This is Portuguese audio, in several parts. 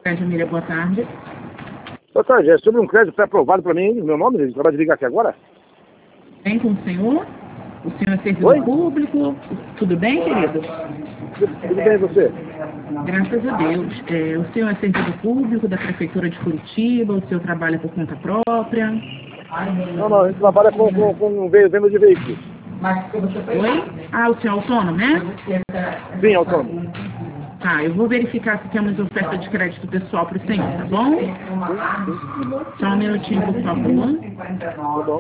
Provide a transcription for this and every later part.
Jamília, boa tarde. Boa tarde, é sobre um crédito pré-aprovado para mim, meu nome, ele acaba de ligar aqui agora? Bem com o senhor? O senhor é servidor Oi? público? Tudo bem, querido? Tudo bem, e você? Graças a Deus. O senhor é servidor público da Prefeitura de Curitiba? O senhor trabalha por conta própria? Não, a gente trabalha com venda de veículos. Oi? Ah, o senhor é autônomo, né? Sim, autônomo. Tá, eu vou verificar se temos oferta de crédito pessoal para o senhor, tá bom? Só um minutinho, por favor. Tá bom.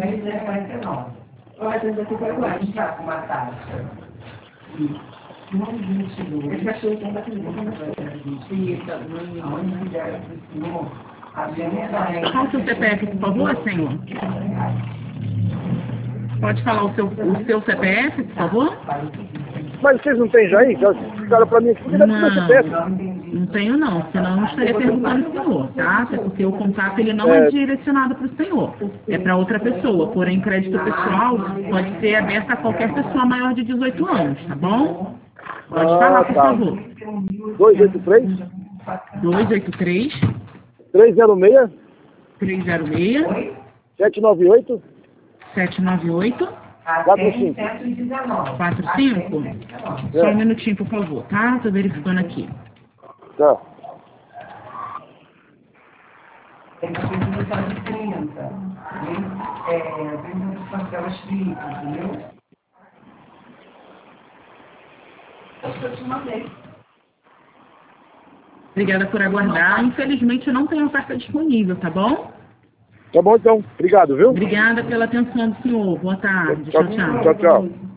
Qual o seu CPF, por favor, senhor? Pode falar o seu CPF, por favor? Mas vocês não têm já aí? Já ficaram para mim aqui, porque deve ter meu CPF. Não tenho não, senão eu não estaria perguntando ao senhor, tá? Até porque o contato ele não é direcionado para o senhor, é para outra pessoa. Porém, crédito pessoal pode ser aberto a qualquer pessoa maior de 18 anos, tá bom? Pode falar, por favor. 283 283 306 306 798 798 45. 45? Só um minutinho, por favor, tá? Tô verificando aqui. Tá. Tem que ter uma de 30, tem uma parcelas fixas, entendeu? Obrigada por aguardar. Infelizmente, não tem oferta disponível, tá bom? Tá bom então, obrigado, viu? Obrigada pela atenção do senhor. Boa tarde. Tchau, Tchau, tchau. tchau.